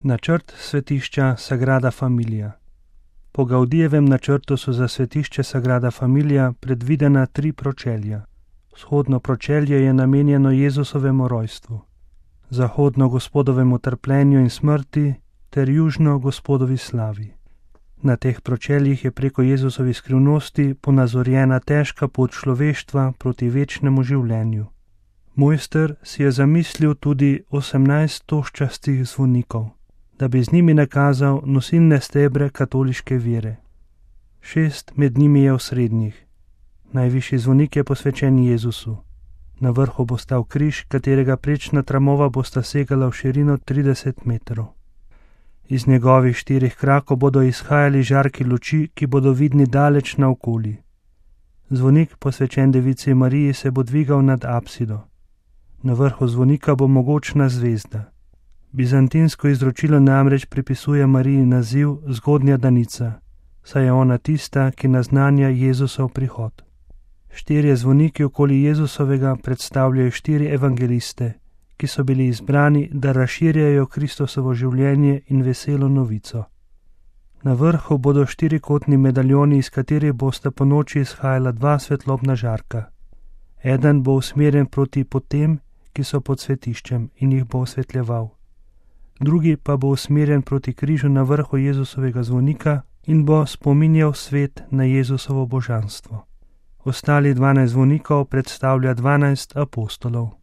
Načrt svetišča Sagrada Familia. Po Gaudijevem načrtu so za svetišče Sagrada Familia predvidena 3 pročelja. Vzhodno pročelje je namenjeno Jezusovemu rojstvu, zahodno Gospodovemu trpljenju in smrti ter južno Gospodovi slavi. Na teh pročeljih je preko Jezusovih skrivnosti ponazorjena težka pot človeštva proti večnemu življenju. Mojster si je zamislil tudi 18 toščastih zvonikov, da bi z njimi nakazal nosilne stebre katoliške vere. 6 med njimi je osrednjih. Najvišji zvonik je posvečen Jezusu. Na vrhu bo stal križ, katerega prečna tramova bosta segala v širino 30 metrov. Iz njegovih 4 krakov bodo izhajali žarki luči, ki bodo vidni daleč naokoli. Zvonik, posvečen Devici Mariji, se bo dvigal nad apsido. Na vrhu zvonika bo mogočna zvezda. Bizantinsko izročilo namreč pripisuje Mariji naziv Zgodnja danica, saj je ona tista, ki naznanja Jezusov prihod. 4 zvoniki okoli Jezusovega predstavljajo 4 evangeliste, ki so bili izbrani, da razširjajo Kristusovo življenje in veselo novico. Na vrhu bodo 4-kotni medaljoni, iz katerih bosta po noči izhajala 2 svetlobna žarka. Eden bo usmerjen proti potem, ki so pod svetiščem, in jih bo osvetljeval. Drugi pa bo usmerjen proti križu na vrhu Jezusovega zvonika in bo spominjal svet na Jezusovo božanstvo. Ostali 12 zvonikov predstavlja 12 apostolov.